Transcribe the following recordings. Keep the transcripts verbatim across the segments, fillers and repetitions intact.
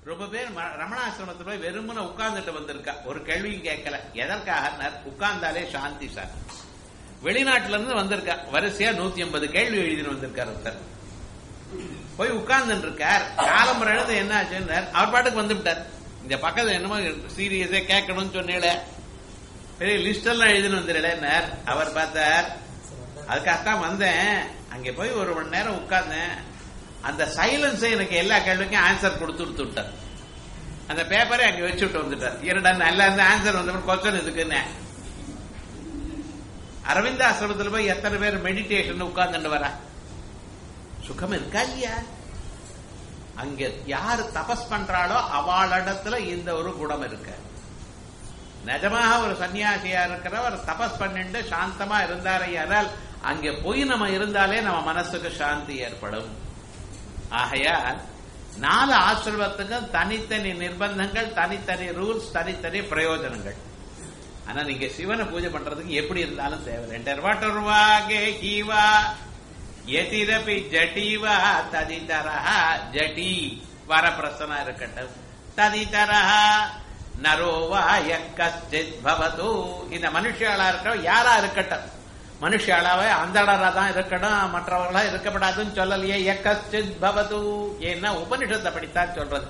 ரொம்ப பேர் ரமணாசிரமத்துல போய் வெறுமன உட்கார்ந்துட்டு வந்திருக்கா, ஒரு கேள்வியும் கேட்கல. எதற்காக? உட்கார்ந்தாலே சாந்தி சார். வெளிநாட்டுல இருந்து வந்திருக்கா, வரிசையா நூத்தி ஐம்பது கேள்வி எழுதினு வந்திருக்காரு ஒருத்தர். போய் உட்கார்ந்து இருக்கார். காலம்பரம் எழுது என்ன ஆச்சுன்னு அவர் பாட்டுக்கு வந்துவிட்டார். இந்த பக்கத்துல என்னமோ சீரியஸா கேட்கணும்னு சொன்னேல, பெரிய லிஸ்ட் எல்லாம் எழுதினு வந்துடல. அவர் பார்த்தார், அதுக்காகத்தான் வந்தேன். அங்க போய் ஒரு மணி நேரம் உட்கார்ந்தேன். அந்த சைலன்ஸ் எனக்கு எல்லா கேள்விக்கும் ஆன்சர் கொடுத்து விட்டார். அந்த பேப்பரை அங்க வச்சுட்டு வந்துட்டார். இரண்டா நல்லா இருந்த ஆன்சர் வந்து கொஸ்டின் இதுக்குன்னு. அரவிந்த ஆசிரமத்தில் போய் எத்தனை பேர் மெடிடேஷன் உட்கார்ந்துட்டு வர சுகம் இருக்கா இல்லையா? அங்க யாரு தபஸ் பண்றாளோ அவளிடத்துல இந்த ஒரு குணம் இருக்கு. நிஜமாக ஒரு சன்னியாசியா இருக்கிறவர் தபஸ் பண்ணிட்டு சாந்தமா இருந்தாரையானால் அங்கே போய் நம்ம இருந்தாலே நம்ம மனசுக்கு சாந்தி ஏற்படும். ஆகையால் நாலு ஆசிரமத்துக்கும் தனித்தனி நிர்பந்தங்கள், தனித்தனி ரூல்ஸ், தனித்தனி பிரயோஜனங்கள். ஆனா நீங்க சிவனை பூஜை பண்றதுக்கு எப்படி இருந்தாலும் தேவை. எதிரபி ஜட்டீவா ததிதரஹா ஜட்டி வரப்பிரசனா இருக்கட்டும். ததிதரஹா நரோவா யக்கச்சித் பவது. இந்த மனுஷியாளா இருக்கட்டும், யாரா இருக்கட்டும், மனுஷியாளாவே அந்தளரா தான் இருக்கணும், மற்றவர்களா இருக்கப்படாதுன்னு சொல்லலையே. யக்கச்சித் பவது, ஏன்னா உபனிஷத்தை படித்தான் சொல்றது.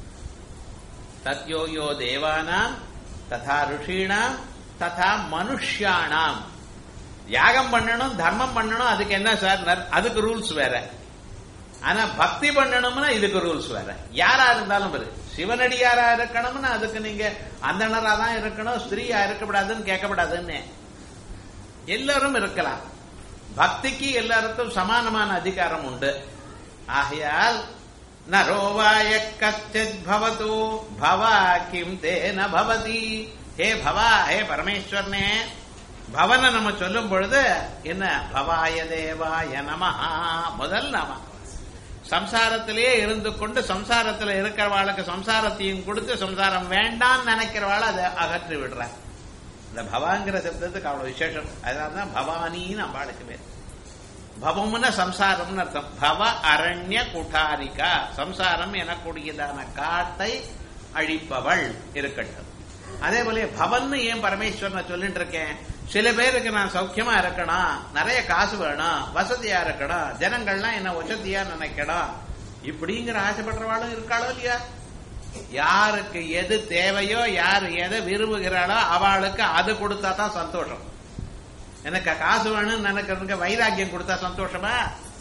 தத்யோயோ தேவானாம் ததா ருஷீணாம் ததா மனுஷ்யானாம். யாகம் பண்ணணும், தர்மம் பண்ணணும், அதுக்கு என்ன சார்? அதுக்கு ரூல்ஸ் வேற. ஆனா பக்தி பண்ணணும்னா இதுக்கு ரூல்ஸ் வேற. யாரா இருந்தாலும் வரு, சிவனடியாரா இருக்கணும்னா அதுக்கு நீங்க அந்தணரா தான் இருக்கணும், ஸ்திரீயா இருக்கப்படாதுன்னு கேட்கப்படாதுன்னு. எல்லாரும் இருக்கலாம். பக்திக்கு எல்லாருக்கும் சமானமான அதிகாரம் உண்டு. ஆகையால் நரோவாய கச்சித் பவது பவா கிம் தேன பவதி. ஹே பவா, ஹே பரமேஸ்வரனே. பவனை நம்ம சொல்லும் பொழுது என்ன? பவாய தேவாய நமஹா. முதல் நாம சம்சாரத்திலேயே இருந்து கொண்டு சம்சாரத்தில் இருக்கிறவாளுக்கு சம்சாரத்தையும் கொடுத்து சம்சாரம் வேண்டாம் நினைக்கிறவாள் அதை அகற்றி விடுற. இந்த பவாங்கிற சப்தத்துக்கு அவ்வளவு விசேஷம். அதனால்தான் பவானின்னு அம்பாளுக்கு பேர். பவம்னு சம்சாரம்னு அர்த்தம். பவ அரண்ய குட்டாரிகா. சம்சாரம் எனக்கூடியதான காட்டை அழிப்பவள் இருக்கட்டும். அதே போல பவன்னு ஏன் பரமேஸ்வரனை சொல்லிட்டு இருக்கேன்? சில பேருக்கு நான் சௌக்கியமா இருக்கணும், நிறைய காசு வேணும், வசதியா இருக்கணும், ஜனங்கள்லாம் என்ன வசதியா நினைக்கணும், இப்படிங்கிற ஆசைப்படுறவாளும் இருக்காளோ இல்லையா? யாருக்கு எது தேவையோ, யாரு எதை விரும்புகிறாளோ அவளுக்கு அது கொடுத்தா தான் சந்தோஷம். எனக்கு காசு வேணும்னு நினைக்கிறவனுக்கு வைராக்கியம் கொடுத்தா சந்தோஷமா?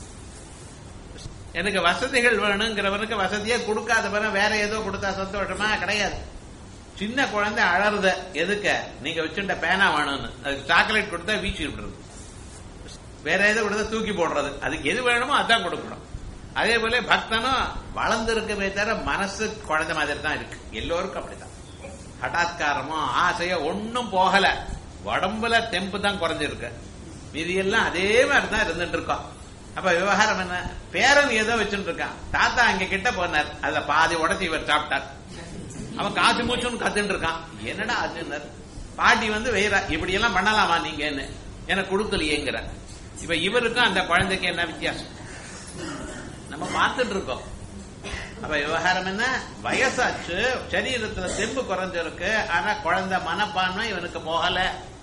எனக்கு வசதிகள் வேணுங்கிறவனுக்கு வசதியே கொடுக்காதவன வேற ஏதோ கொடுத்தா சந்தோஷமா? கிடையாது. சின்ன குழந்தை அழறத எதுக்க? நீங்க வச்சுட்ட பேனா வேணும்னு. அதுக்கு சாக்லேட் கொடுத்தா வீச்சு விடுறது, வேற ஏதோ கொடுத்தா தூக்கி போடுறது. அதுக்கு எது வேணுமோ அதான் கொடுக்கணும். அதே போல பக்தனும் வளர்ந்துருக்கவே தவிர மனசு குழந்தை மாதிரி தான் இருக்கு. எல்லோருக்கும் அப்படித்தான். ஹட்டாத்காரமோ ஆசையோ ஒன்னும் போகல, உடம்புல தெம்பு தான் குறைஞ்சிருக்கு. மீதி எல்லாம் அதே மாதிரிதான் இருந்துட்டு இருக்கோம். அப்ப விவகாரம் என்ன? பேரன் ஏதோ வச்சுட்டு இருக்கான். தாத்தா அங்க கிட்ட போனார், அதுல பாதி உடச்சி இவர் சாப்பிட்டார். அவன் காசு மூச்சுன்னு கத்துட்டு இருக்கான். என்னடா ஆச்சுன்னார். பாட்டி வந்து வெயிரா, இப்படி எல்லாம் பண்ணலாமா நீங்கன்னு, எனக்கு கொடுக்கலையேங்கிற. இப்ப இவருக்கும் அந்த குழந்தைக்கு என்ன வித்தியாசம் நம்ம பார்த்துட்டு இருக்கோம். அப்ப விவகாரம் என்ன? வயசாச்சு, சரீரத்துல தெம்பு குறைஞ்சிருக்கு, ஆனா குழந்தை மனப்பான்மை இவனுக்கு போகல.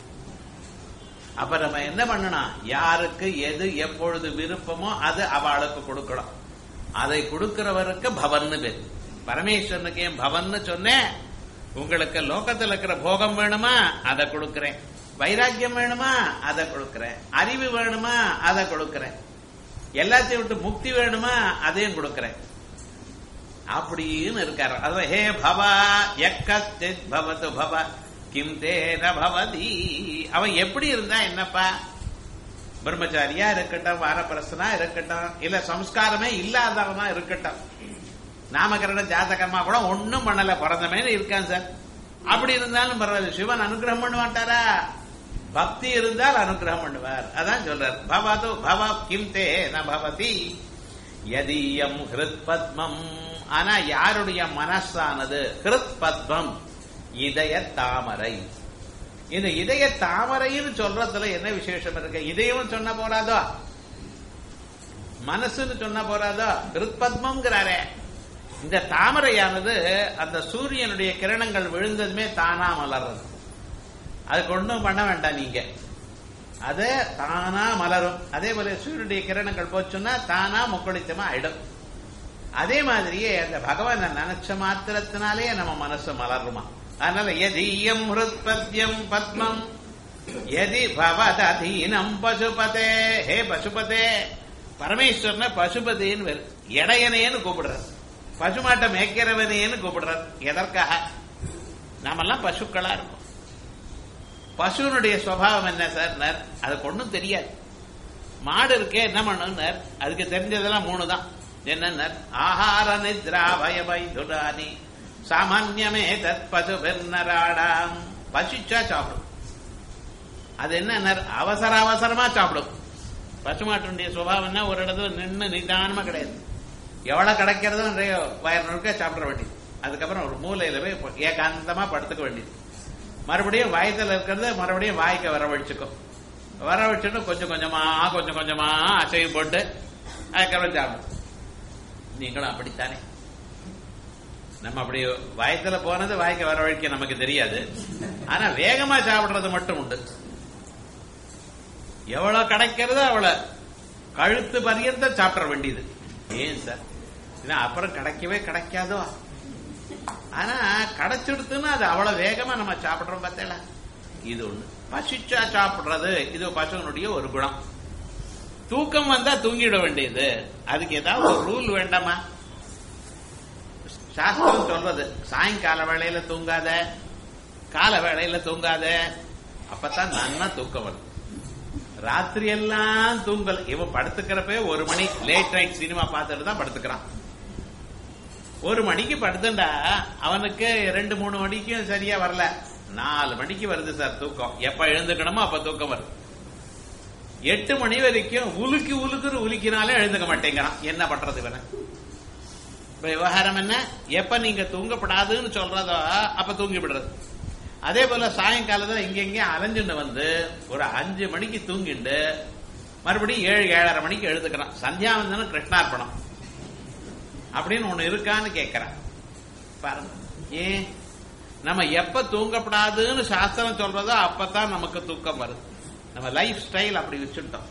அப்ப நம்ம என்ன பண்ணணும்? யாருக்கு எது எப்பொழுது விருப்பமோ அது அவளுக்கு கொடுக்கணும். அதை கொடுக்கிறவருக்கு பவன்னு பேர். பரமேஸ்வரனுக்கு ஏன் பவன்னு சொன்னேன்? உங்களுக்கு லோகத்தில் இருக்கிற போகம் வேணுமா? அதை கொடுக்கிறேன். வைராக்கியம் வேணுமா? அதை கொடுக்கிறேன். அறிவு வேணுமா? அதை கொடுக்கிறேன். எல்லாத்தையும் விட்டு முக்தி வேணுமா? அதையும் கொடுக்கிறேன். அப்படின்னு இருக்காரு. அது ஹே பவா யக்கச்சித் பவது பவ கிம் தேன பவதி. அவன் எப்படி இருந்தா என்னப்பா? பிரம்மச்சாரியா இருக்கட்டும், வானப்பிரசனா இருக்கட்டும், இல்ல சம்ஸ்காரமே இல்லாதவனா இருக்கட்டும், நாமகரண ஜாதகமா கூட ஒன்னும் பண்ணல, பிறந்தமேனு இருக்கான் சார். அப்படி இருந்தாலும் பரவாயில்ல, சிவன் அனுகிரகம் பண்ண மாட்டாரா? பக்தி இருந்தால் அனுகிரகம் பண்ணுவார். அதான் சொல்றார். பவது பவ கிம் தேன பவதி யதீயம் ஹிருத் பத்மம். ஆனா யாருடைய மனசானது ஹிருத் பத்மம், இதய தாமரை. இந்த இதய தாமரைன்னு சொல்றதுல என்ன விசேஷம் இருக்கு? இதயம் சொன்ன போறாதோ, மனசுன்னு சொன்ன போறாதோ? ஹிருத் பத்மம்ங்கிறாரே. இந்த தாமரையானது அந்த சூரியனுடைய கிரணங்கள் விழுந்ததுமே தானா மலர்றது. அதுக்கு ஒன்றும் பண்ண வேண்டாம் நீங்க, அது தானா மலரும். அதே போல சூரியனுடைய கிரணங்கள் போச்சுன்னா தானா முக்குளித்தமா ஆயிடும். அதே மாதிரியே அந்த பகவானை நினைச்ச மாத்திரத்தினாலே நம்ம மனசு மலருமா. அதனால எதீயம் ஹிருத்பத்யம் பத்மம் எதி பவதீனம் பசுபதே. ஹே பசுபதே, பரமேஸ்வரனை பசுபதின்னு இடையனேன்னு கூப்பிடுறார், பசுமாட்டை மேய்க்கிறவனேன்னு கூப்பிடுறார். எதற்காக? நாமெல்லாம் பசுக்களா இருக்கும். பசுனுடைய சுவாவம் என்ன சார்? அதுக்கு ஒன்றும் தெரியாது. மாடு இருக்கே என்ன பண்ணும்? அதுக்கு தெரிஞ்சதெல்லாம் மூணு தான். என்ன? ஆஹார நித்ரா பயபை துரானி சாமான்யமே தத் பசு பெருநராடாம். பசிச்சா சாப்பிடும். அது என்ன? அவசர அவசரமா சாப்பிடும். பசுமாட்டுடைய சுபாவம் என்ன? ஒரு இடத்துல நின்று நிதானமா கிடையாது. எவ்வளவு கிடைக்கிறதோ வயிறு நுழுக்க சாப்பிட வேண்டியது. அதுக்கப்புறம் ஒரு மூலையில போய் ஏகாந்தமா படுத்துக்க வேண்டியது. மறுபடியும் வயத்துல இருக்கிறது மறுபடியும் வாய்க்க வரவழிச்சுக்கும். வரவழிச்சுட்டு கொஞ்சம் கொஞ்சமா கொஞ்சம் கொஞ்சமா அசைவு போட்டு அதுக்கப்புறம் சாப்பிடும். நீங்களும் அப்படித்தானே? நம்ம அப்படி வயத்துல போனது வாய்க்க வரவழிக்க நமக்கு தெரியாது. ஆனா வேகமா சாப்பிடுறது மட்டும் உண்டு. எவ்வளவு கிடைக்கிறதோ அவ்வளவு கழுத்து பரியந்த சாப்பிட வேண்டியது. ஏன் சார்? அப்புறம் கிடைக்கவே கிடைக்காதோ. ஆனா கிடைச்சிடுத்துன்னா அது அவ்வளவு வேகமா நம்ம சாப்பிடுறோம் பார்த்தேல. இது ஒண்ணு. பசிச்சா சாப்பிடுறது இது பசுனுடைய ஒரு குணம். தூக்கம் வந்தா தூங்கிட வேண்டியது. அதுக்கு ஏதாவது ஒரு ரூல் வேண்டாமா? சாஸ்திரம் சொல்றது சாயங்கால வேளையில தூங்காத, கால வேளையில தூங்காத, அப்பதான் நல்லா தூக்கம் வரும். ராத்திரி எல்லாம் தூங்கல். இவன் படுத்துக்கிறப்ப ஒரு மணி லேட் நைட் சினிமா பார்த்துட்டு தான் படுத்துக்கிறான். ஒரு மணிக்கு படுத்துண்டா அவனுக்கு ரெண்டு மூணு மணிக்கும் சரியா வரல, நாலு மணிக்கு வருது சார் தூக்கம். எப்ப எழுந்துக்கணுமோ அப்ப தூக்கம் வருது. எட்டு மணி வரைக்கும் உலுக்கி உலுக்குற உலுக்கினாலே எழுந்துக்க மாட்டேங்கிறான். என்ன பண்றது இவனை? இப்ப விவகாரம் என்ன? எப்ப நீங்க தூங்கப்படாதுன்னு சொல்றதோ அப்ப தூங்கி விடுறது. அதே போல சாயங்காலத்துல இங்க இங்க அலைஞ்சுட்டு வந்து ஒரு அஞ்சு மணிக்கு தூங்கிண்டு மறுபடியும் ஏழு ஏழரை மணிக்கு எழுதுக்கிறான். சந்தியாவந்தனம் கிருஷ்ணார்ப்பணம் அப்படின்னு ஒண்ணு இருக்கான்னு கேட்கிறான் பாருங்க. ஏன்? நம்ம எப்ப தூங்கப்படாதுன்னு சாஸ்திரம் சொல்றதோ அப்பதான் நமக்கு தூக்கம் வருது. நம்ம லைஃப் ஸ்டைல் அப்படி வச்சுட்டோம்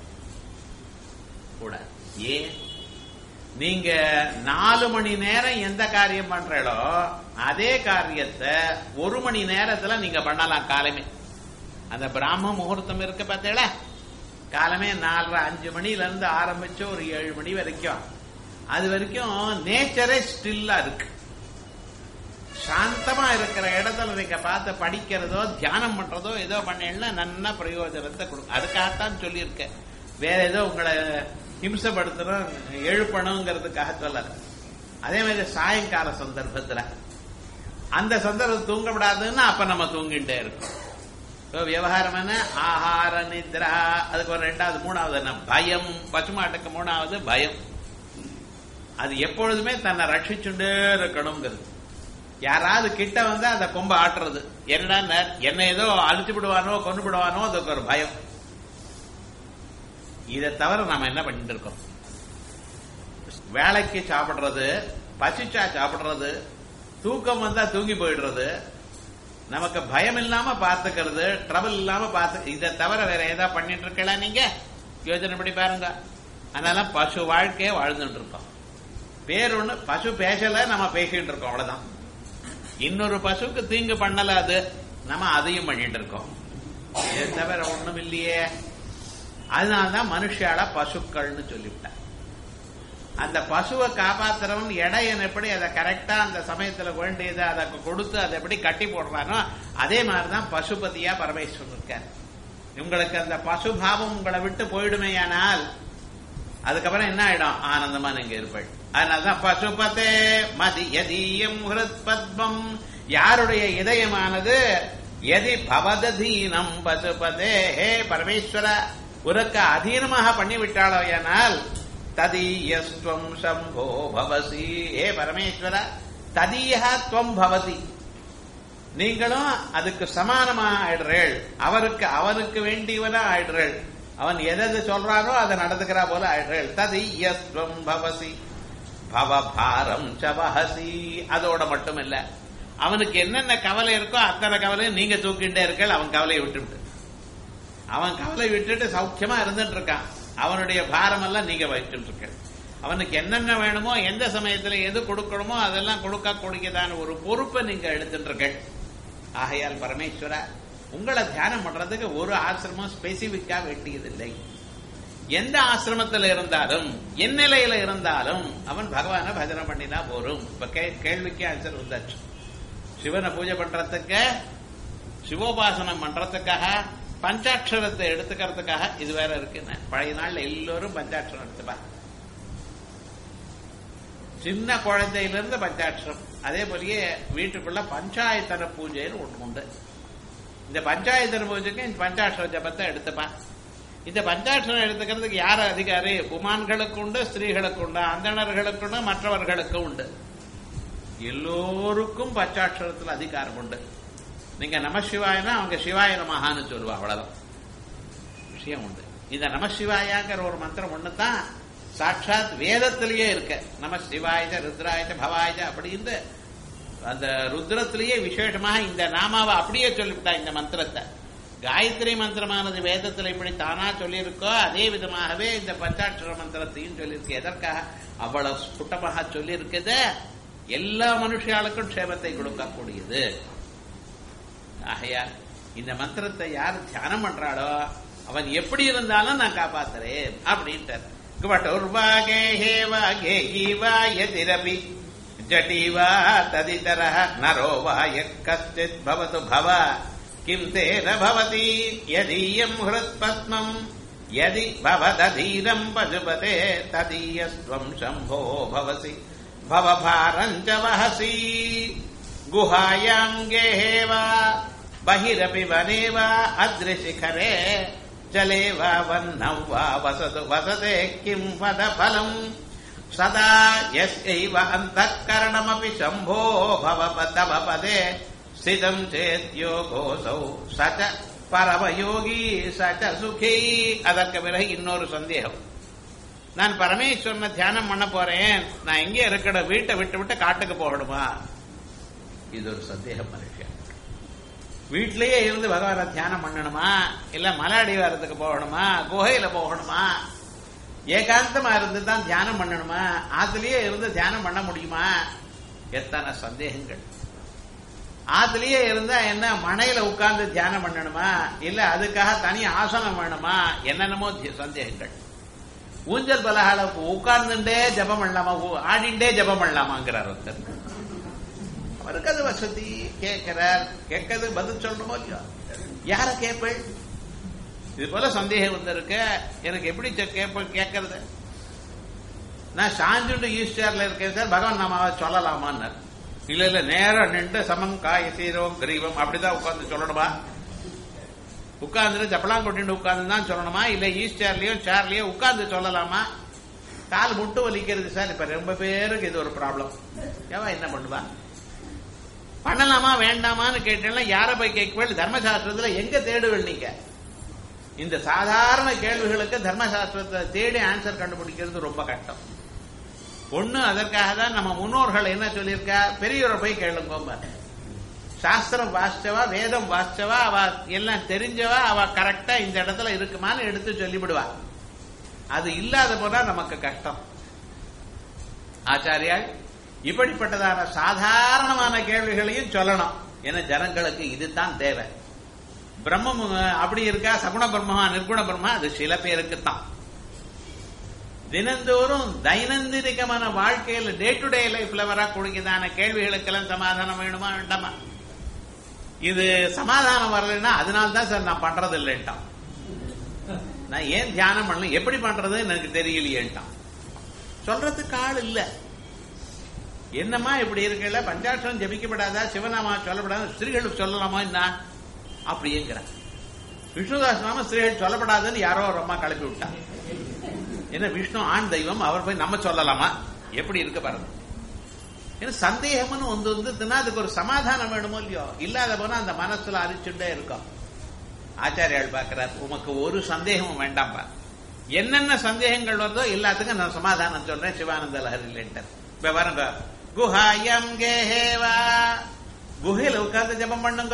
கூட. ஏன்? நீங்க நாலு மணி நேரம் எந்த காரியம் பண்றீங்களோ அதே காரியத்தை ஒரு மணி நேரத்துல நீங்க பண்ணலாம். காலமே அந்த பிராம முகூர்த்தம் இருக்கு பார்த்தீங்களா, காலமே நாலரை அஞ்சு மணில இருந்து ஆரம்பிச்சு ஒரு ஏழு மணி வரைக்கும், அது வரைக்கும் நேச்சரே ஸ்டில்லா இருக்கு. சாந்தமா இருக்கிற இடத்துல நீங்க பார்த்து படிக்கிறதோ தியானம் பண்றதோ ஏதோ பண்ணீங்கன்னா நல்ல பிரயோஜனத்தை கொடுக்கும். அதுக்காகத்தான் சொல்லியிருக்கேன். வேற ஏதோ உங்களை ஹிம்சப்படுத்தணும் எழுப்பணுங்கிறதுக்காக சொல்லல. அதே மாதிரி சாயங்கால சந்தர்ப்பத்துல அந்த சந்தர்ப்பம் தூங்கப்படாதுன்னா அப்ப நம்ம தூங்கிட்டே இருக்கோம். விவகாரம் என்ன? ஆஹார நித்ரா. அதுக்கு ஒரு ரெண்டாவது மூணாவது என்ன? பயம். பசுமாட்டுக்கு மூணாவது பயம். அது எப்பொழுதுமே தன்னை ரட்சிச்சுட்டே இருக்கணுங்கிறது. யாராவது கிட்ட வந்து அந்த கொம்பை ஆட்டுறது. என்னடா என்ன ஏதோ அழிச்சு விடுவானோ கொண்டு விடுவானோ அதுக்கு ஒரு பயம். இதை தவிர நாம என்ன பண்ணிட்டு இருக்கோம்? வேலைக்கு சாப்பிடுறது, பசிச்சா சாப்பிடுறது, தூக்கம் வந்தா தூங்கி போயிடுறது, நமக்கு பயம் இல்லாம பார்த்துக்கிறது, ட்ரபிள் இல்லாம பார்த்து, இதை தவிர வேற ஏதாவது பண்ணிட்டு இருக்கலாம் நீங்க? யோஜனை படி பாருங்க. அதனால பசு வாழ்க்கைய வாழ்ந்துட்டு இருக்கோம். பேர் ஒண்ணு பசு பேசல, நம்ம பேசிட்டு இருக்கோம், அவ்வளவுதான். இன்னொரு பசுக்கு தீங்கு பண்ணல, அது நம்ம அதையும் பண்ணிட்டு இருக்கோம். இதை தவிர ஒண்ணும் இல்லையே. அதனால்தான் மனுஷால பசுக்கள்னு சொல்லிவிட்டார். அந்த பசுவை காப்பாத்துறவன் இடையன் எப்படி அதை கரெக்டா அந்த சமயத்துல வேண்டியதை அதை கொடுத்து அதை எப்படி கட்டி போடுறானோ அதே மாதிரிதான் பசுபதியா பரமேஸ்வரன் இருக்கார். உங்களுக்கு அந்த பசுபாவம் உங்களை விட்டு போயிடுமேயானால் அதுக்கப்புறம் என்ன ஆயிடும்? ஆனந்தமா நீங்க இருப்பீள். அதனால்தான் பசுபதே மதி யதீயம் ஹிருத் பத்மம். யாருடைய இதயமானது எதி பவததீனம் பசுபதே, ஹே பரமேஸ்வர உனக்கு அதீனமாக பண்ணிவிட்டாளோயானால் ததீயஸ்வம் சம்போ பவசி. ஹே பரமேஸ்வர ததீயா துவம் பவதி, நீங்களும் அதுக்கு சமானமா ஆயிடுறேள். அவருக்கு அவனுக்கு வேண்டியவனா ஆயிடுறேள். அவன் எதை சொல்றானோ அதை நடந்துக்கிறா போல ஆயிடுறேள். ததீயஸ்வம் பவசி பவபாரம் சவஹசி. அதோட மட்டும் இல்ல, அவனுக்கு என்னென்ன கவலை இருக்கோ அத்தனை கவலையும் நீங்க தூக்கிட்டே இருக்க. அவன் கவலையை விட்டுவிட்டு அவன் கவலை விட்டுட்டு சௌக்கியமா இருந்துட்டு இருக்கான். அவனுடைய பாரம் எல்லாம் நீங்க வகிச்சுட்டு இருக்க. அவனுக்கு என்னென்ன வேணுமோ, எந்த சமயத்துல எது கொடுக்கணுமோ அதெல்லாம் கொடுக்க கொடுக்கதான ஒரு பொறுப்பை நீங்க எடுத்துட்டு இருக்க. ஆகையால் பரமேஸ்வரா, உங்களை தியானம் பண்றதுக்கு ஒரு ஆசிரமம் ஸ்பெசிபிக்கா வேண்டியதில்லை. எந்த ஆசிரமத்தில் இருந்தாலும், என் நிலையில இருந்தாலும் அவன் பகவான பஜனை பண்ணினா போரும். இப்ப கேள்விக்கு ஆன்சர் வந்தாச்சு. சிவனை பூஜை பண்றதுக்கு, சிவோபாசனம் பண்றதுக்காக, பஞ்சாட்சரத்தை எடுத்துக்கிறதுக்காக இது வேற இருக்கு. பழைய நாள்ல எல்லோரும் பஞ்சாட்சரம் எடுத்துப்பா. சின்ன குழந்தையிலிருந்து பஞ்சாட்சரம். அதே போலயே வீட்டுக்குள்ள பஞ்சாயத்தன பூஜைன்னு ஒன்று உண்டு. இந்த பஞ்சாயத்தன பூஜைக்கு இந்த பஞ்சாட்சர ஜபத்தை எடுத்துப்பா. இந்த பஞ்சாட்சரம் எடுத்துக்கிறதுக்கு யார் அதிகாரி? உமான்களுக்கு உண்டு, ஸ்திரீகளுக்கு உண்டு, அந்தணர்களுக்கு உண்டு, மற்றவர்களுக்கும் உண்டு. எல்லோருக்கும் பஞ்சாட்சரத்தில் அதிகாரம் உண்டு. நீங்க நமசிவாயனா அவங்க சிவாய நமஹான்னு சொல்லுவா. அவ்வளவுதான் விஷயம் உண்டு. இந்த நமசிவாயாங்கிற ஒரு மந்திரம் ஒண்ணுதான் சாட்சாத் வேதத்திலேயே இருக்க. நம சிவாய ருத்ராய பவாய அப்படின்னு அந்த ருத்ரத்திலேயே விசேஷமாக இந்த நாமாவை அப்படியே சொல்லிவிட்டா. இந்த மந்திரத்தை காயத்ரி மந்திரமானது வேதத்தில் இப்படி தானா சொல்லியிருக்கோ அதே விதமாகவே இந்த பஞ்சாட்சர மந்திரத்தையும் சொல்லியிருக்கு. எதற்காக? அவ்வளவு ஸ்புட்டமாக சொல்லியிருக்குது. எல்லா மனுஷாளுக்கும் க்ஷேமத்தை கொடுக்கக்கூடியது. ஆகையால் இந்த மந்திரத்தை யார் தியானம் பண்றாளோ அவன் எப்படி இருந்தாலும் நான் காப்பாத்துறேன் அப்படின்ட்டார். யதிரபி ஜட்டிவா ததிதர நரோ வா யக்கச்சித் பவது பவ கிம் தேன பவதி யதீயம் ஹ்ருத்பத்மம் யதி பவததீரம் பஜுபதே ததீயஸ்வம் சம்போ பவசி பவபாரம் ச வஹசி குஹாயாம் கேஹேவா பஹிரபி வனேவா அத்ரிசிகரே ஜலேவா வன்னவா வசது வசதே கிம் வத பலம் சதா யஸ்யைவ அந்தఃகரணமபி சம்போ பவபதவ பதே ஸ்திதம் சேத்யோகோசௌ சச்ச பரமயோகி சச்ச சுகி. அதற்கு பிறகு இன்னொரு சந்தேகம். நான் பரமேஸ்வரனை தியானம் பண்ண போறேன், நான் எங்கே இருக்கட வீட்டை விட்டு விட்டு காட்டுக்கு போகணுமா? இது ஒரு சந்தேகம் மனுஷன். வீட்டிலேயே இருந்து பகவானை தியானம் பண்ணணுமா, இல்ல மலை அடிவாரத்துக்கு போகணுமா, குகையில போகணுமா, ஏகாந்தமா இருந்து தான் தியானம் பண்ணணுமா, ஆத்துலயே இருந்து தியானம் பண்ண முடியுமா? எத்தனை சந்தேகங்கள். ஆத்துலயே இருந்தா என்ன மனையில உட்கார்ந்து தியானம் பண்ணணுமா, இல்ல அதுக்காக தனி ஆசனம் வேணுமா, என்னென்னமோ சந்தேகங்கள். ஊஞ்சல் பலகால உட்கார்ந்துட்டே ஜபம் பண்ணலாமா, ஆடிண்டே ஜபம் பண்ணலாமாங்கிறார் ஒருத்தர். அவருக்கு அது வசதி. கேட்கிறார், கேட்கறது பதில் சொல்லணுமோ இல்லையோ, யார கேட்பள்? இது போல சந்தேகம் வந்திருக்கு. எனக்கு எப்படி கேட்கறது? நான் சாஞ்சுண்டு ஈஸ்டர்ல இருக்கேன் சார், பகவான் நாமாவை சொல்லலாமான்னு. இல்ல இல்ல, நேரம் நின்று சமம் காய சீரம் கிரீவம் அப்படிதான் உட்கார்ந்து சொல்லணுமா? உட்கார்ந்துட்டு ஜப்பலாம் கொண்டு உட்கார்ந்து தான் சொல்லணுமா, இல்ல ஈஸ்டர்லயோ சேர்லயோ உட்கார்ந்து சொல்லலாமா? கால் முட்டு வலிக்கிறது சார், இப்ப ரொம்ப பேருக்கு இது ஒரு ப்ராப்ளம். ஏவா என்ன பண்ணுவா? பண்ணலாமா வேண்டாமான்னு கேட்டேன்னா யார போய் கேட்கவேள்? தர்மசாஸ்திரத்துல எங்க தேடுவேள் நீங்க? இந்த சாதாரண கேள்விகளுக்கு தர்மசாஸ்திரத்தை தேடி ஆன்சர் கண்டுபிடிக்கிறது ரொம்ப கஷ்டம். ஒண்ணு, அதற்காக தான் நம்ம முன்னோர்கள் என்ன சொல்லியிருக்கா, பெரியவரை போய் கேளுங்க. சாஸ்திரம் வாசிச்சவா, வேதம் வாசிச்சவா, அவ எல்லாம் தெரிஞ்சவா, அவ கரெக்டா இந்த இடத்துல இருக்குமான்னு எடுத்து சொல்லிவிடுவா. அது இல்லாத போனா நமக்கு கஷ்டம். ஆச்சாரியால் இப்படிப்பட்டதான சாதாரணமான கேள்விகளையும் சொல்லணும். ஏன்னா ஜனங்களுக்கு இதுதான் தேவை. பிரம்மம் அப்படி இருக்கா, சகுண பிரம்மமா நிர்குண பிரம்மா, அது சில பேருக்கு தான். தினந்தோறும் தைனந்திரிகமான வாழ்க்கையில் டே டு டே லைஃப்ல வரக்கூடியதான கேள்விகளுக்கெல்லாம் சமாதானம் வேணுமா வேண்டாமா? இது சமாதானம் வரலைன்னா அதனால்தான் சார் நான் பண்றது இல்லைன்ட்டான். நான் ஏன் தியானம் பண்ணல, எப்படி பண்றது எனக்கு தெரியலையேன்ட்டான். சொல்றதுக்கு ஆள் இல்ல. என்னமா இப்படி இருக்கல, பஞ்சாட்சரம் ஜபிக்கப்படாதா, சிவநாமா சொல்லப்படாத, ஸ்திரீகளுக்கு சொல்லலாமா என்ன அப்படிங்கிற. விஷ்ணுதாஸ் நாம ஸ்திரீகள் சொல்லப்படாதுன்னு யாரோ ஒரு அம்மா கிளப்பி விட்டாங்க. என்ன விஷ்ணு ஆண் தெய்வம், அவர் போய் நம்ம சொல்லலாமா? எப்படி இருக்க பாருங்க. ஏன்னா சந்தேகம்னு ஒன்று வந்துன்னா அதுக்கு ஒரு சமாதானம் வேணுமோ இல்லையோ? இல்லாத போனா அந்த மனசுல அரிச்சுட்டே இருக்கும். ஆச்சாரியால் பார்க்கிறார், உமக்கு ஒரு சந்தேகமும் வேண்டாம்பா, என்னென்ன சந்தேகங்கள் வருதோ எல்லாத்துக்கும் நான் சமாதானம் சொல்றேன் சிவானந்த லஹரியில். இப்ப பாருங்க, குஹாயம் கேஹேவா, குஹையில உட்கார்ந்து ஜபம் பண்ணுங்க.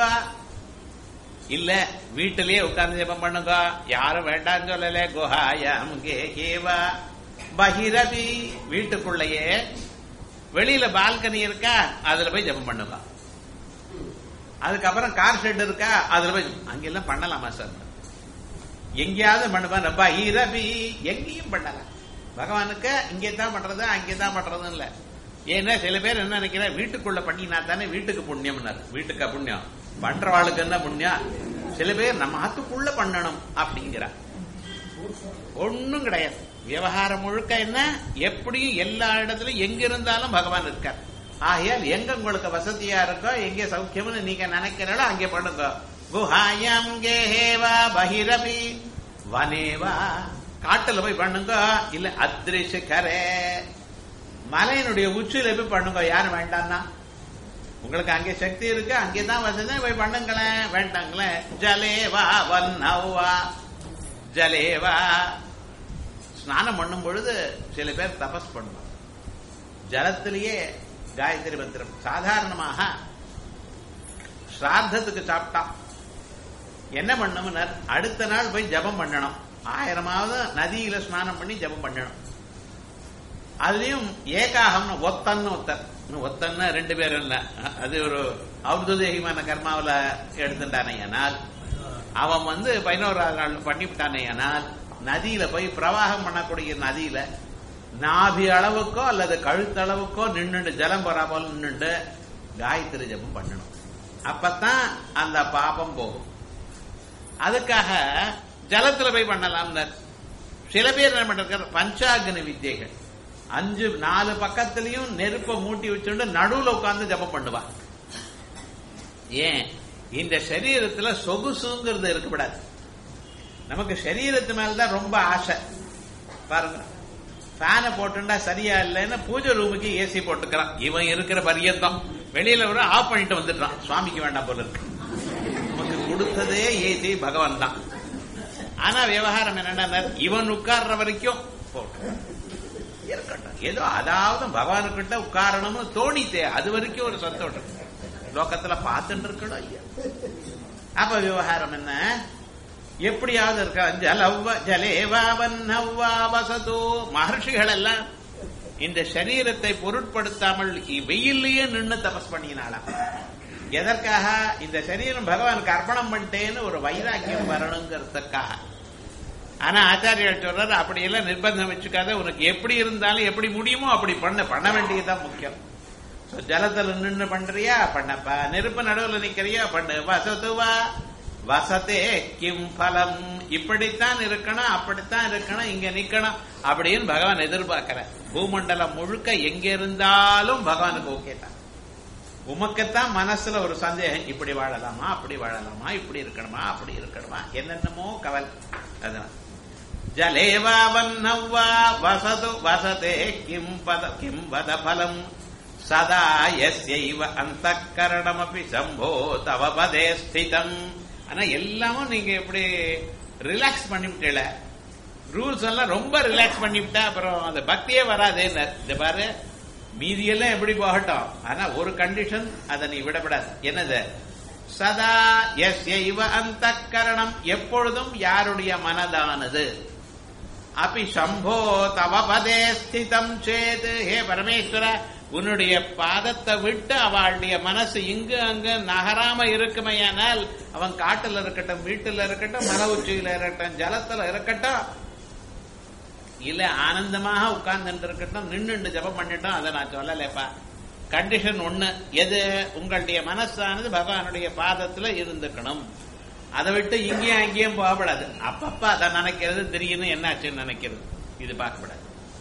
இல்ல வீட்டிலேயே உட்கார்ந்து ஜபம் பண்ணுங்க, யாரும் வேண்டாம்னு சொல்லல. குஹாயம் கேஹேவா பஹிரபி, வீட்டுக்குள்ளேயே. வெளியில பால்கனி இருக்கா, அதுல போய் ஜபம் பண்ணுங்க. அதுக்கப்புறம் கார் ஷெட் இருக்கா, அதுல போய் அங்கெல்லாம் பண்ணலாமா சார்? எங்கேயாவது பண்ணுவான். பஹிரபி, எங்கேயும் பண்ணலாம். பகவானுக்கு இங்கே தான் பண்றது அங்கே தான் பண்றது இல்ல. ஏன்னா சில பேர் என்ன நினைக்கிற, வீட்டுக்குள்ள பண்ணினா தானே வீட்டுக்கு புண்ணியம்னாரு. வீட்டுக்கு புண்ணியம், பண்றவாளுக்கு என்ன புண்ணியம்? சில பேர் நம்ம ஆத்துக்குள்ள பண்ணணும் அப்படிங்கிற ஒன்னும் கிடையாது. விவகாரம் முழுக்க என்ன, எப்படியும் எல்லா இடத்துலயும் எங்க இருந்தாலும் பகவான் இருக்கார். ஆகையால் எங்க உங்களுக்கு வசதியா இருக்கோ, எங்க சௌக்கியம்னு நீங்க நினைக்கிறீங்களோ அங்கே பண்ணுங்க. குஹாயம் கேஹேவா பஹிரபி வனேவா, காட்டுல போய் பண்ணுங்க. இல்ல அத்ரிஷிகரே, மலையினுடைய உச்சியில போய் பண்ணுங்க. யாரும் வேண்டாம்னா, உங்களுக்கு அங்கே சக்தி இருக்கு, அங்கேதான் வசதி, போய் பண்ணுங்களேன். வேண்டாங்களேன். ஜலேவா வன்னவா, ஜலேவா ஸ்நானம் பண்ணும் பொழுது சில பேர் தபஸ் பண்ணுவாங்க. ஜலத்திலேயே காயத்ரி மந்திரம். சாதாரணமாக ஸ்ராத்தத்துக்கு சாப்பிட்டா என்ன பண்ணணும், அடுத்த நாள் போய் ஜபம் பண்ணணும். ஆயிரமாவது நதியில ஸ்நானம் பண்ணி ஜபம் பண்ணணும். அதுலயும் ஏகாகம்னு ஒத்தன்னு ஒத்தன், ஒத்தன்னு ரெண்டு பேரும் இல்ல, அது ஒரு ஔதுதேகமான கர்மாவில எடுத்துட்டானேயானால், அவன் வந்து பதினோராவது நாள் பண்ணிவிட்டானேயானால், நதியில போய் பிரவாகம் பண்ணக்கூடிய நதியில நாபி அளவுக்கோ அல்லது கழுத்தளவுக்கோ நின்னுண்டு, ஜலம் வரா போல நின்னுண்டு காயத்ரி ஜபம் பண்ணணும். அப்பத்தான் அந்த பாபம் போகும். அதுக்காக ஜலத்துல போய் பண்ணலாம். சில பேர் என்ன பண்றாங்க, பஞ்சாக்னி வித்தியைகள், அஞ்சு நாலு பக்கத்திலையும் நெருப்ப மூட்டி வச்சுட்டு நடுவுல உட்கார்ந்து ஜபம் பண்ணுவா. ஏன், இந்த சரீரத்துல சொகுசுங்கிறது இருக்கக்கூடாது. நமக்கு சரீரத்து மேலதான் ரொம்ப ஆசை. பாருங்க, ஃபேனை போட்டுண்டா சரியா இல்லைன்னு பூஜை ரூமுக்கு ஏசி போட்டுக்கிறான். இவன் இருக்கிற பரியந்தம் வெளியில வர ஆஃப் பண்ணிட்டு வந்துட்டான். சுவாமிக்கு வேண்டாம் போல இருக்கு. நமக்கு கொடுத்ததே ஏசி பகவான் தான். ஆனா விவகாரம் என்னன்னா, இவன் உட்கார்ற வரைக்கும் போட்டு இருக்கட்டும், ஏதோ அதாவது பகவானுக்கிட்ட உட்காரணும்னு தோணித்தே, அது வரைக்கும் ஒரு சந்தோஷம் லோகத்துல பார்த்துட்டு இருக்கணும். ஐயா, அப்ப விவகாரம் என்ன, எப்படியாவது இருக்க. ஜலவ ஜலேவாவன்னவ்வா வசதோ, மகர்ஷிகள் எல்லாம் இந்த சரீரத்தை பொருட்படுத்தாமல் வெயிலேயே நின்று தபஸ் பண்ணினாலாம். எதற்காக? இந்த சரீரம் பகவானுக்கு அர்ப்பணம் பண்ணிட்டேன்னு ஒரு வைராக்கியம் வரணுங்கிறதுக்காக. ஆனா ஆச்சாரியர் சொல்றாரு, அப்படியெல்லாம் நிர்பந்தம் வச்சுக்காத, உனக்கு எப்படி இருந்தாலும் எப்படி முடியுமோ அப்படி பண்ண பண்ண வேண்டியதுதான் முக்கியம். ஜலத்துல நின்று பண்றியா பண்ணப்பா, நெருப்பு நடுவில் நிக்கிறியா பண்ணு. வசதுவா வசதே கிம் பலம், இப்படித்தான் இருக்கணும், அப்படித்தான் இருக்கணும், இங்க நிக்கணும் அப்படின்னு பகவான் எதிர்பார்க்கிற. பூமண்டலம் முழுக்க எங்க இருந்தாலும் பகவானுக்கு ஓகே தான். உமக்குத்தான் மனசுல ஒரு சந்தேகம், இப்படி வாழலாமா அப்படி வாழலாமா, இப்படி இருக்கணுமா அப்படி இருக்கணுமா, என்னென்னமோ கவல். அதனால ஜலேவா வன்னவ்வா வசது வசதே கிம் பத கிம் வத பலம் சதா யஸ்யைவ அந்தக்கரணமபி சம்போ தவ பதே ஸ்திதம். ஆனா எல்லாமும் நீங்க எப்படி ரிலாக்ஸ் பண்ணிவிட்டீல, ரூல்ஸ் எல்லாம் ரொம்ப ரிலாக்ஸ் பண்ணிவிட்டா அப்புறம் அந்த பக்தியே வராதேன்னு. இந்த பாரு, மீதியெல்லாம் எப்படி போகட்டும், ஆனா ஒரு கண்டிஷன், அதை நீ விடப்படாது. என்னது? சதா யஸ்யைவ அந்தக்கரணம், எப்பொழுதும் யாருடைய மனதானது, அப்படி சம்போ தவ பதே ஸ்திதம் சேது, ஹே பரமேஸ்வர, உன்னுடைய பாதத்தை விட்டு அவளுடைய மனசு இங்கு அங்கு நகராம இருக்குமையானால், அவன் காட்டுல இருக்கட்டும், வீட்டுல இருக்கட்டும், மன உச்சியில இருக்கட்டும், ஜலத்துல இருக்கட்டும், இல்ல ஆனந்தமாக உட்கார்ந்து இருக்கட்டும், நின்று ஜபம் பண்ணிட்டோம், அதை நான் சொல்லலேப்பா. கண்டிஷன் ஒண்ணு, எது? உங்களுடைய மனசானது பகவானுடைய பாதத்துல இருந்துக்கணும். அதை விட்டு இங்கேயும் அங்கேயும் போகப்படாது. அப்பப்ப அதை நினைக்கிறது, திடீர்னு என்னாச்சுன்னு நினைக்கிறது, இது பார்க்கப்படாது.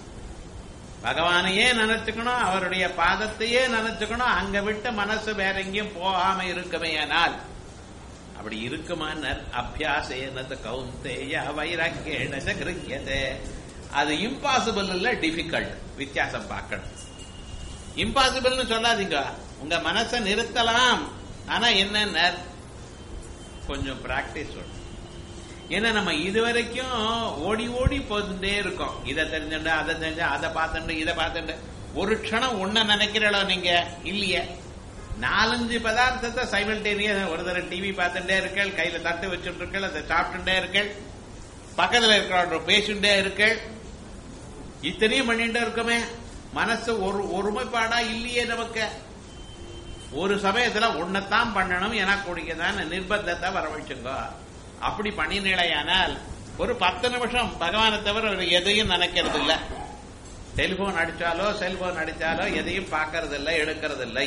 பகவானையே நினைச்சுக்கணும், அவருடைய பாதத்தையே நினைச்சுக்கணும். அங்க விட்டு மனசு வேற எங்கேயும் போகாம இருக்குமையானால், அப்படி இருக்குமான அபியாசேனது கௌந்தேய வைராக்கியேன கிருஹ்யதே. அது இம்பாசிபிள் இல்ல, டிஃபிகல்ட். வித்தியாசம் பார்க்கணும். இம்பாசிபிள்னு சொல்லாதீங்க, உங்க மனசை நிறுத்தலாம். ஆனா என்ன, கொஞ்சம் பிராக்டிஸ் வேணும். ஏன்னா நம்ம இதுவரைக்கும் ஓடி ஓடி போதுட்டே இருக்கோம். இதை தெரிஞ்சுண்டு அதை தெரிஞ்சு அதை பார்த்துட்டு இதை பார்த்துட்டு ஒரு க்ஷணம் ஒன்ன நினைக்கிறளோ நீங்க இல்லையே. நாலஞ்சு பதார்த்தத்தை சைமல்டேனியா ஒரு தடவை டிவி பார்த்துட்டே இருக்கள், கையில தட்டு வச்சுட்டு இருக்கள், அதை சாப்பிட்டுட்டே இருக்கள், பக்கத்துல இருக்கிற பேசிட்டே இருக்கள், இத்தனையும் பண்ணிட்டே இருக்கமே. மனசு ஒரு ஒருமைப்பாடா இல்லையே நமக்கு. ஒரு சமயத்துல ஒன்னத்தான் பண்ணணும் என கூடியதான் நிர்பந்தத்தை வரவழைச்சுங்க. அப்படி பண்ணினேயானால் ஒரு பத்து நிமிஷம் பகவானை தவிர எதையும் நினைக்கிறது இல்லை. டெலிபோன் அடிச்சாலோ செல்போன் அடிச்சாலோ எதையும் பார்க்கறது இல்லை, எடுக்கிறது இல்லை.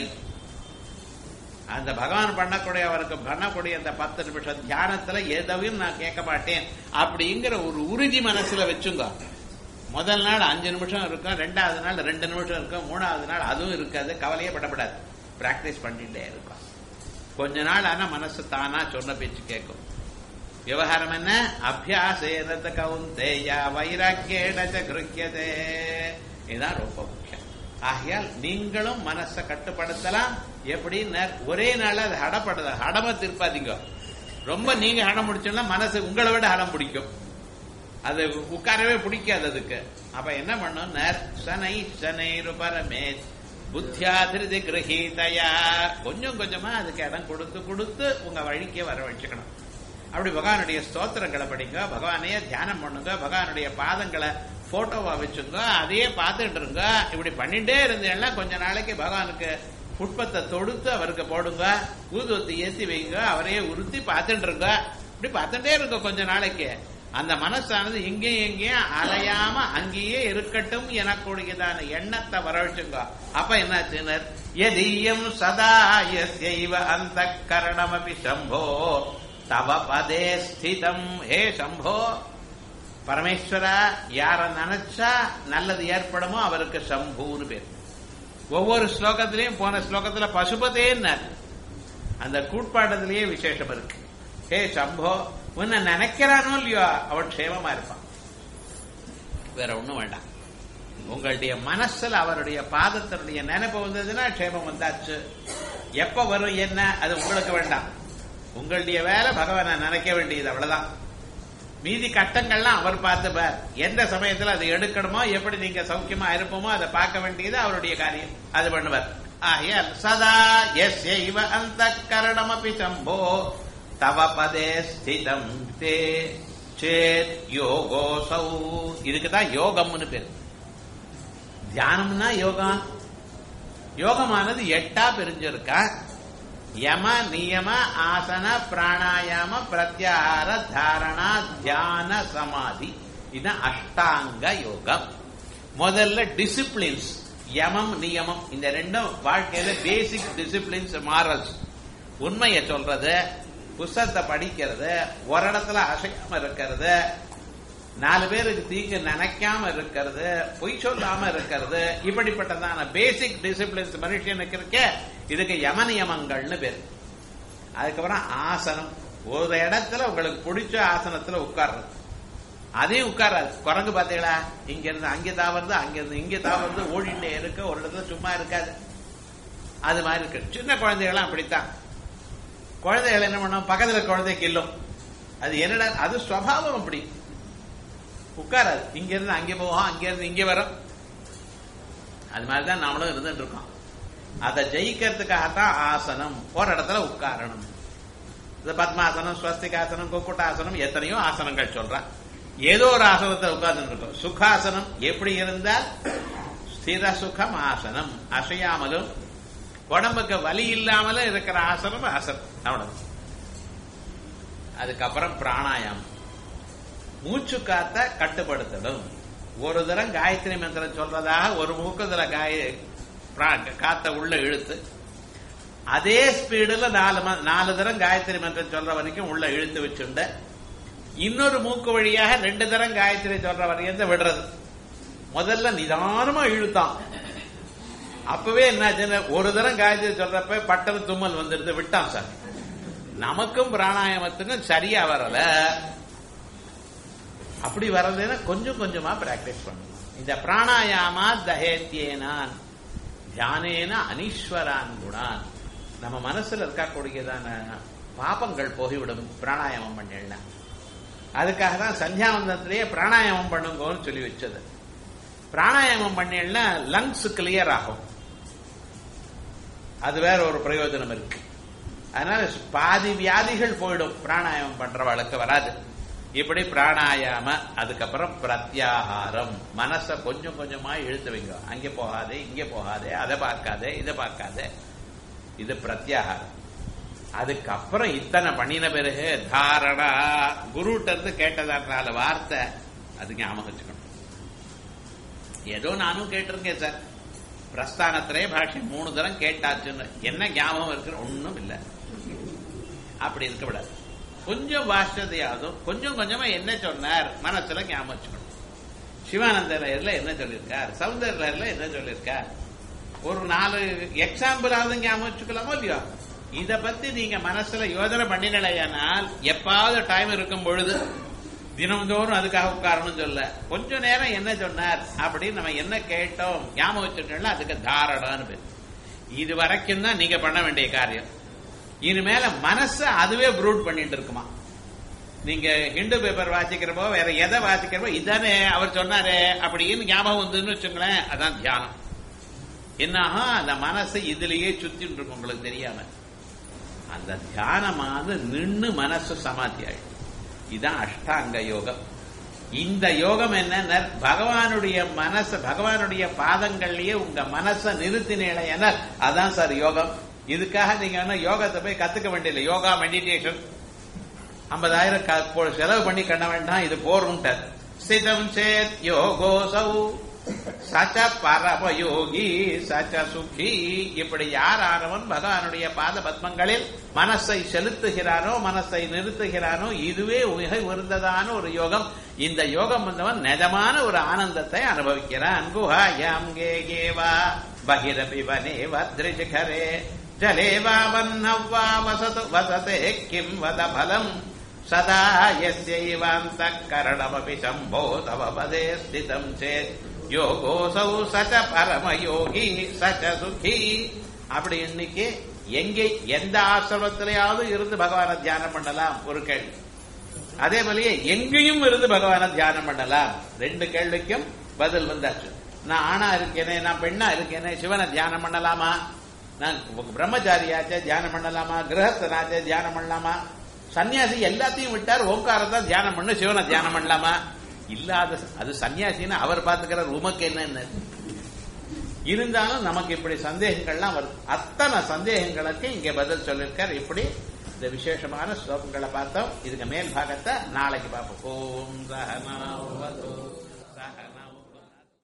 அந்த பகவான் பண்ணக்கூடிய அவருக்கு பண்ணக்கூடிய அந்த பத்து நிமிஷம் தியானத்துல எதையும் நான் கேட்க மாட்டேன் அப்படிங்கிற ஒரு உறுதி மனசுல வச்சுங்க. முதல் நாள் அஞ்சு நிமிஷம் இருக்கும், ரெண்டாவது நாள் ரெண்டு நிமிஷம் இருக்கும், மூணாவது நாள் அதுவும் இருக்காது. கவலையே படப்படாது. பிராக்டிஸ் பண்ணிட்டே இருக்கும். கொஞ்ச நாள் ஆனா மனசு தானா சொன்ன பேச்சு கேட்கும். விவகாரம் என்ன? அபியாசேன கௌந்தேயா வைராக்கியேன ச கிருஹ்யதே. இதுதான் ரொம்ப முக்கியம். ஆகையால் நீங்களும் மனசை கட்டுப்படுத்தலாம். எப்படி? ஒரே நாள் அது ஹடப்படுத ஹடம திருப்பாதீங்க. ரொம்ப நீங்க ஹடம் முடிச்சோம்னா மனசு உங்களை விட ஹடம் பிடிக்கும். அது உட்காரவே பிடிக்காது அதுக்கு. அப்ப என்ன பண்ணும்? சனை சனை பரமே புத்தியாதிருதி கிரகீதையா. கொஞ்சம் கொஞ்சமா அதுக்கு இடம் கொடுத்து கொடுத்து உங்க வழிக்கே வர வச்சுக்கணும். அப்படி பகவானுடைய ஸ்தோத்திரங்களை படிங்க, பகவானையே தியானம் பண்ணுங்க, பகவானுடைய பாதங்களை போட்டோவா வச்சுங்க, அதையே பார்த்துட்டு இருங்க. இப்படி பண்ணிட்டே இருந்தேன்னா கொஞ்ச நாளைக்கு பகவானுக்கு புஷ்பத்தை தொடுத்து அவருக்கு போடுங்க, ஊதுவத்தி ஏற்றி வைங்க, அவரையே உறுத்தி பார்த்துட்டு இருங்க. இப்படி பார்த்துட்டே இருங்க கொஞ்ச நாளைக்கு. அந்த மனசானது இங்கேயும் எங்கேயும் அலையாம அங்கேயே இருக்கட்டும் எனக்கூடியதான எண்ணத்தை வரவழைச்சுங்க. அப்ப என்னாச்சுனர்? யதீயம் சதா யஸ்யைவ அந்தக்கரணமபி சம்போ தவ பதே ஸ்திதம். ஹே சம்போ பரமேஸ்வரா, யார நினைச்சா நல்லது ஏற்படுமோ அவருக்கு சம்பூன்னு பேர். ஒவ்வொரு ஸ்லோகத்திலையும் போன ஸ்லோகத்துல பசுபதேன்னு அந்த கூட்பாட்டத்திலேயே விசேஷம் இருக்கு. ஹே சம்போ, உன்னை நினைக்கிறானோ இல்லையோ அவன் க்ஷேமமா இருப்பான். வேற ஒண்ணும் வேண்டாம். உங்களுடைய மனசுல அவருடைய பாதத்தினுடைய நினைப்பு வந்ததுன்னா க்ஷேமம் வந்தாச்சு. எப்ப வரும் என்ன அது உங்களுக்கு வேண்டாம். உங்களுடைய வேலை பகவானை நினைக்க வேண்டியது, அவ்வளவுதான். மீதி கட்டங்கள்லாம் அவர் பார்த்துப்பார். எந்த சமயத்துல அதை எடுக்கணுமோ, எப்படி நீங்க சௌக்கியமா இருப்போமோ அதை பார்க்க வேண்டியது அவருடைய காரியம், அது பண்ணுவார். ஆகையால் சதா யஸ்யைவ அந்தக்கரணமபி சம்போ தவ பதே ஸ்திதம் தே சேத் யோகோசௌ. இதுக்குதான் யோகம்னு பேர். தியானம்னா யோகம். யோகமானது எட்டா பிரிஞ்சிருக்கா. யம நியம ஆசன பிராணாயாம பிரத்யாகார தாரணா தியான சமாதி. இது அஷ்டாங்க யோகம். முதல்ல டிசிப்ளின்ஸ், யமம் நியமம், இந்த ரெண்டும் வாழ்க்கையில பேசிக் டிசிப்ளின்ஸ், மாரல்ஸ். உண்மையை சொல்றது, புஸ்தகத்தை படிக்கிறது, ஒரு இடத்துல அசையாம இருக்கிறது, நாலு பேருக்கு தீங்கு நினைக்காம இருக்கிறது, பொய் சொல்லாம இருக்கிறது, இப்படிப்பட்டதான பேசிக் டிசிப்ளின்ஸ் மனுஷனுக்கு இருக்க. இதுக்கு யம நியமங்கள்னு பேரு. அதுக்கப்புறம் ஆசனம். ஒரு இடத்துல உங்களுக்கு பிடிச்ச ஆசனத்துல உட்கார்றது. அதையும் உட்காராது. குரங்கு பாத்தீங்களா? இங்க இருந்து அங்கே தாவறது, அங்க இருந்து இங்கே தாவறது, ஓடிட்டே இருக்க, ஒரு இடத்துல சும்மா இருக்காது. அது மாதிரி இருக்கு. சின்ன குழந்தைகள்லாம் அப்படித்தான். குழந்தைகள் என்ன பண்ணும்? பக்கத்துல குழந்தை கில்லும். அது என்னடா, அது சுவாவம். அப்படி உட்காராது. இங்க இருந்து அங்கே போவோம், அங்க இருந்து இங்கே வரும். அது மாதிரிதான் நாமளும் இருந்துட்டு இருக்கோம். அதை ஜெயிக்கிறதுக்காகத்தான் ஆசனம். ஒரு இடத்துல உட்காரணும். இந்த பத்மாசனம், ஸ்வஸ்திகாசனம், குக்குட்டாசனம், எத்தனையோ ஆசனங்கள் சொல்றான். ஏதோ ஒரு ஆசனத்தை உட்கார்ந்து இருக்கும். சுகாசனம் எப்படி இருந்தால் ஸ்திர சுகம் ஆசனம், அசையாமலும் உடம்புக்கு வலி இல்லாமலும் இருக்கிற ஆசனம் ஆசனம். அவ்வளவு. அதுக்கப்புறம் பிராணாயாமம், மூச்சு காத்த கட்டுப்படுத்தணும். ஒரு தரம் காயத்ரி மந்திரம் சொல்றதாக ஒரு மூக்குதுல காய காத்த உள்ள இழுத்து, அதே ஸ்பீடுல நாலு நாலு தரம் காயத்ரி மந்திரம் சொல்ற வரைக்கும் உள்ள இழுத்து வச்சுண்ட, இன்னொரு மூக்கு வழியாக ரெண்டு தரம் காயத்ரி சொல்ற வரைக்கும் விடுறது. முதல்ல நிதானமா இழுத்தான். அப்பவே என்னாச்சு, ஒரு தரம் காயத்ரி சொல்றப்ப பட்டது தும்மல் வந்துடுது, விட்டான் சார். நமக்கும் பிராணாயாமத்துக்கும் சரியா வரல. அப்படி வர்றதுன்னா கொஞ்சம் கொஞ்சமா பிராக்டிஸ் பண்ணணும். இந்த பிராணாயாமா தஹேத்தியேனான் தியானேன அனீஸ்வரான் குணான். நம்ம மனசுல இருக்கக்கூடியதான பாபங்கள் போகிவிடும் பிராணாயாமம் பண்ணலாம். அதுக்காக தான் சந்தியாவந்தத்திலேயே பிராணாயாமம் பண்ணுங்கன்னு சொல்லி வச்சது. பிராணாயாமம் பண்ணீங்கன்னா லங்ஸ் கிளியர் ஆகும். அது வேற ஒரு பிரயோஜனம் இருக்கு. அதனால பாதி வியாதிகள் போயிடும். பிராணாயாமம் பண்றவளுக்கு வராது. இப்படி பிராணாயாம, அதுக்கப்புறம் பிரத்யாகாரம், மனசை கொஞ்சம் கொஞ்சமா இழுத்து வைங்க. அங்கே போகாதே, இங்கே போகாதே, அதை பார்க்காதே, இதை பார்க்காதே, இது பிரத்யாகாரம். அதுக்கப்புறம் இத்தனை பண்ணின பிறகு தாரணா, குருட்ட இருந்து கேட்டதான வார்த்தை அது ஞாபகம் வச்சுக்கணும். ஏதோ நானும் கேட்டிருக்கேன் சார், பிரஸ்தானத்திலே பாஷை மூணு தரம் கேட்டாச்சுன்னு என்ன ஞாபகம் இருக்கிற ஒன்னும் இல்லை. அப்படி இருக்கக்கூடாது. கொஞ்சம் பாஷ்யதையாதும் கொஞ்சம் கொஞ்சமா என்ன சொன்னார் மனசுல ஞாபகம் வச்சுக்கணும். சிவானந்த லயர்ல என்ன சொல்லியிருக்கார், சௌந்தர லயர்ல என்ன சொல்லியிருக்கார், ஒரு நாலு எக்ஸாம்பிளாவது ஞாபகம் வச்சுக்கலாமோ இல்லையோ. இத பத்தி நீங்க மனசுல யோஜனை பண்ணினலையானால் எப்பாவது டைம் இருக்கும் பொழுது தினம்தோறும் அதுக்காக உட்காரணும் சொல்ல, கொஞ்ச நேரம் என்ன சொன்னார் அப்படின்னு நம்ம என்ன கேட்டோம் ஞாபகம் வச்சுட்டோம்னா அதுக்கு தாரணான்னு பேர். இது வரைக்கும் தான் நீங்க பண்ண வேண்டிய காரியம். இனிமேல மனசு அதுவே ப்ரூட் பண்ணிட்டு இருக்குமா. நீங்க ஹிந்து பேப்பர் வாசிக்கிறப்போ வேற எதை வாசிக்கிறப்போ இதானே அவர் சொன்னாரே அப்படின்னு ஞாபகம் வந்துன்னு வச்சுங்களேன், அதான் தியானம். என்னாக அந்த மனசு இதுலயே சுத்திட்டு இருக்கும் உங்களுக்கு தெரியாம. அந்த தியானமானது நின்று மனசு சமாதி ஆயிடும். இதுதான் அஷ்டாங்க யோகம். இந்த யோகம் என்ன, பகவானுடைய மனசு பகவானுடைய பாதங்கள்லயே உங்க மனசை நிறுத்தினேன, அதான் சார் யோகம். இதுக்காக நீங்க யோகத்தை போய் கத்துக்க வேண்டியதில்லை. யோகா மெடிடேஷன் ஐம்பதாயிரம் செலவு பண்ணி கண்ண வேண்டாம், இது போரும். ஸ்திதம் சேத் யோகோசௌ சச்ச பரமயோகி சச்ச சுகி. இப்படி யாரானவன் பகவானுடைய பாத பத்மங்களில் மனசை செலுத்துகிறானோ, மனசை நிறுத்துகிறானோ, இதுவே மிக உயர்ந்ததான ஒரு யோகம். இந்த யோகம் வந்தவன் நிஜமான ஒரு ஆனந்தத்தை அனுபவிக்கிறான். குஹாயாம் கேவா பகிரபி வனே வத்ரிஜிகரே ஜலே வா வன்னவ்வா வசது வசதே கிம் வத பலம் சதா யஸ்யைவாந்த கரணமபி சம்போ தவ பதே ஸ்திதம் சேத் யோகோசௌ சச்ச பரமயோகி சச்ச சுகி. அப்படி இன்னைக்கு எங்கே எந்த ஆசிரமத்திலேயாவது இருந்து பகவானை தியானம் பண்ணலாம் ஒரு கேள்வி. அதே போலயே எங்கேயும் இருந்து பகவானை தியானம் பண்ணலாம் ரெண்டு கேள்விக்கும் பதில் வந்தாச்சு. நான் ஆணா இருக்கேனே, நான் பெண்ணா இருக்கேனே, சிவனை தியானம் பண்ணலாமா? நான் பிரம்மச்சாரியாச்சே தியானம் பண்ணலாமா? கிரகஸ்தனாச்சே தியானம் பண்ணலாமா? சன்னியாசி எல்லாத்தையும் விட்டார், ஓங்காரத்தை தியானம் பண்ணு, சிவனை தியானம் பண்ணலாமா? இல்லாத அது சன்னியாசின்னு அவர் பார்த்துக்கிறார், உமக்கு என்ன இருந்தாலும் நமக்கு இப்படி சந்தேகங்கள்லாம் வருது. அத்தனை சந்தேகங்களுக்கு இங்க பதில் சொல்லிருக்கார். இப்படி இந்த விசேஷமான ஸ்லோகங்களை பார்த்தோம். இதுக்கு மேல் பாகத்தை நாளைக்கு பார்ப்போம். ஓம் சஹனா